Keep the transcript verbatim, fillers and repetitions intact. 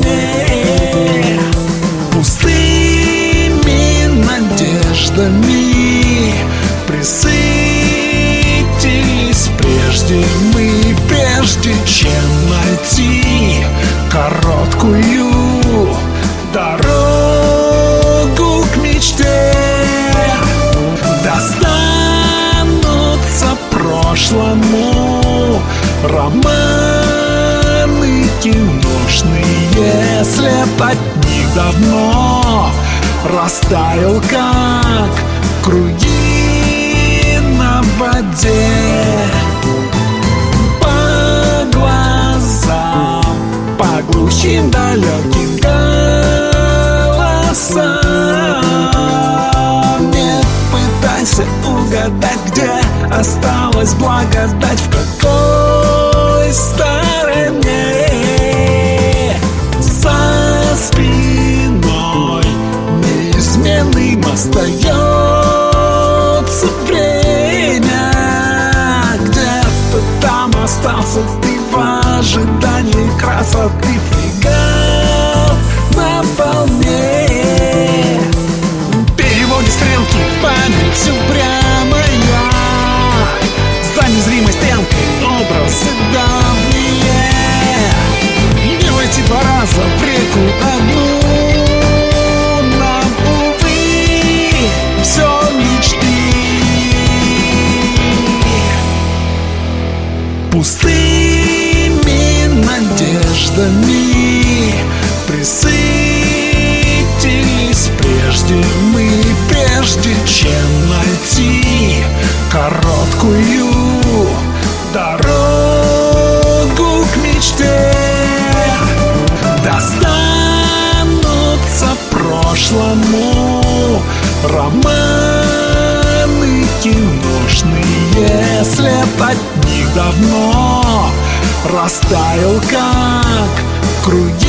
мне. Пустыми надеждами присытились прежде мы, прежде чем найти короткую дорогу к мечте. Достанутся прошлому романы киношные, след от них давно растаял, как круги на воде. По глазам, по глухим далеким голосам не пытайся угадать, где осталась благодать, в какой стороне. За спиной неизменным остается время. Где-то там остался ты в ожидании красоты, фрегат на волне. Переводи стрелки, память упрямая, за незримой стрелкой образы давние. Не войти два раза в реку одну, нам, увы, все мечты. Пустыми надеждами присытились прежде мы, прежде чем найти короткую дорогу к мечте. Достанутся прошлому романы киношные, след от них давно растаял, как круги